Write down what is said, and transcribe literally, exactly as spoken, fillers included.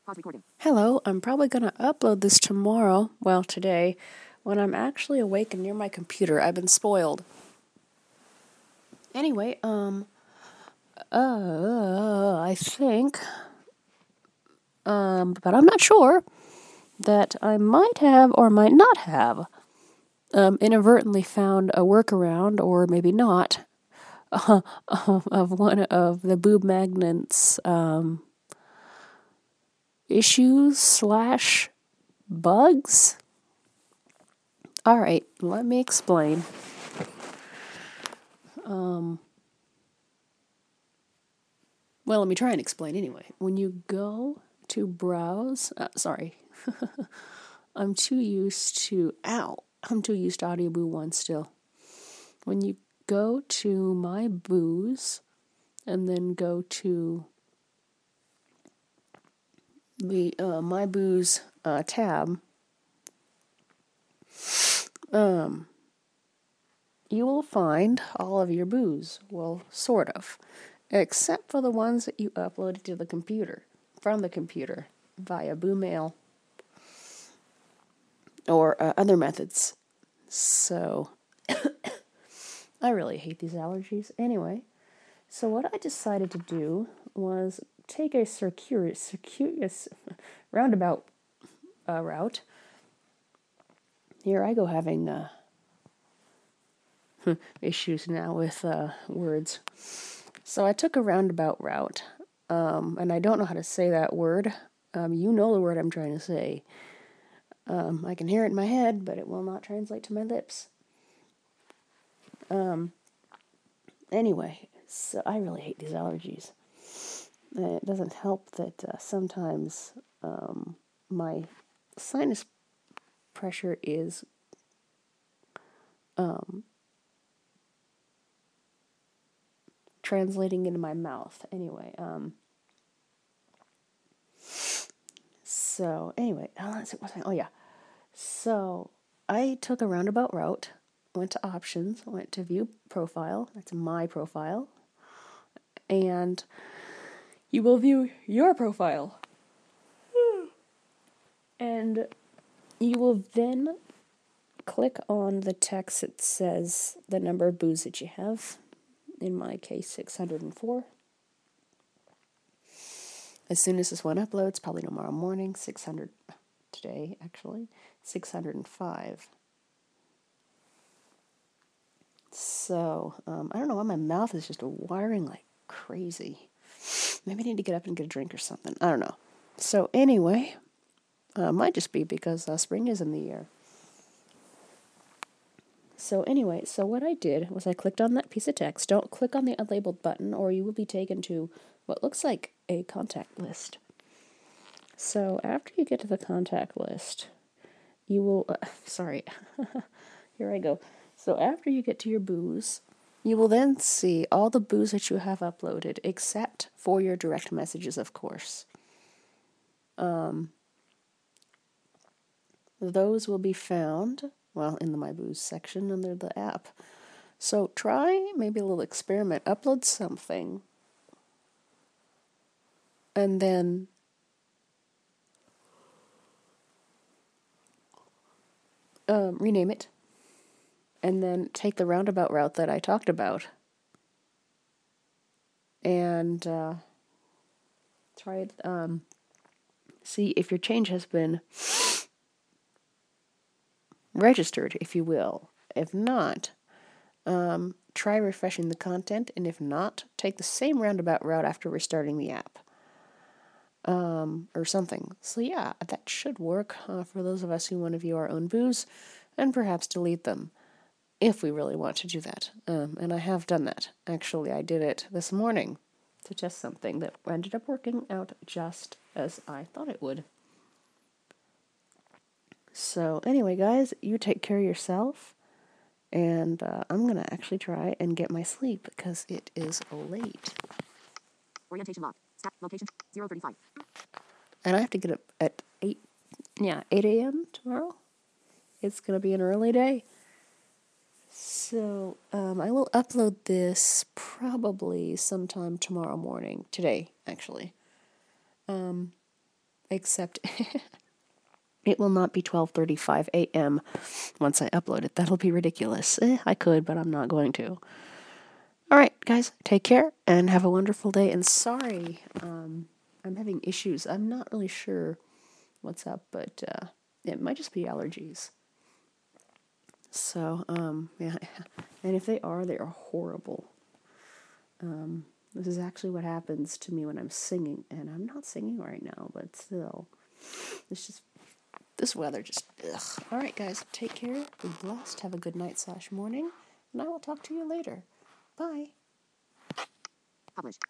Hello, I'm probably going to upload this tomorrow, well, today, when I'm actually awake and near my computer. I've been spoiled. Anyway, um, uh, I think, um, but I'm not sure, that I might have or might not have um, inadvertently found a workaround, or maybe not, uh, of one of the Boob Magnet's um, issues slash bugs. All right, let me explain. Um, well, let me try and explain anyway. When you go to browse, uh, sorry, I'm too used to, ow, I'm too used to Audioboo one still. When you go to My Booze and then go to the uh, My Booze uh, tab, um, you will find all of your booze. Well, sort of. Except for the ones that you uploaded to the computer, from the computer, via Boomail or uh, other methods. So, I really hate these allergies. Anyway, so what I decided to do was take a circuitous, circuitous roundabout uh, route. Here I go having uh, issues now with uh, words. So I took a roundabout route, um, and I don't know how to say that word. Um, you know the word I'm trying to say. Um, I can hear it in my head, but it will not translate to my lips. Um. Anyway, so I really hate these allergies. Uh, it doesn't help that uh, sometimes um, my sinus pressure is um, translating into my mouth. Anyway, um, so anyway, oh, let's see, what's I, oh yeah. So I took a roundabout route, went to options, went to view profile. That's my profile, and you will view your profile, and you will then click on the text that says the number of booze that you have. In my case, six hundred four. As soon as this one uploads, probably tomorrow morning, six hundred, today actually, six hundred five. So, um, I don't know why my mouth is just wiring like crazy. Maybe I need to get up and get a drink or something. I don't know. So anyway, uh, might just be because uh, spring is in the air. So anyway, so what I did was I clicked on that piece of text. Don't click on the unlabeled button or you will be taken to what looks like a contact list. So after you get to the contact list, you will, uh, sorry, here I go. So after you get to your booze, you will then see all the booze that you have uploaded, except for your direct messages, of course. Um, those will be found, well, in the My Booze section under the app. So try maybe a little experiment. Upload something, and then um, rename it, and then take the roundabout route that I talked about, and uh, try it. Um, see if your change has been registered, if you will. If not, um, try refreshing the content, and if not, take the same roundabout route after restarting the app. Um, or something. So yeah, that should work uh, for those of us who want to view our own booze, and perhaps delete them, if we really want to do that. Um, and I have done that. Actually, I did it this morning to test something that ended up working out just as I thought it would. So anyway, guys, you take care of yourself, and uh, I'm going to actually try and get my sleep because it is late. Orientation log. Step location zero thirty-five. And I have to get up at eight, yeah, eight a.m. tomorrow. It's going to be an early day. So um, I will upload this probably sometime tomorrow morning. Today, actually. Um, except it will not be twelve thirty-five a.m. once I upload it. That'll be ridiculous. Eh, I could, but I'm not going to. All right, guys, take care and have a wonderful day. And sorry, um, I'm having issues. I'm not really sure what's up, but uh, it might just be allergies. So, um, yeah, and if they are, they are horrible. Um, this is actually what happens to me when I'm singing, and I'm not singing right now, but still, it's just, this weather just, ugh. All right, guys, take care, be blessed, have a good night slash morning, and I will talk to you later. Bye. Publish.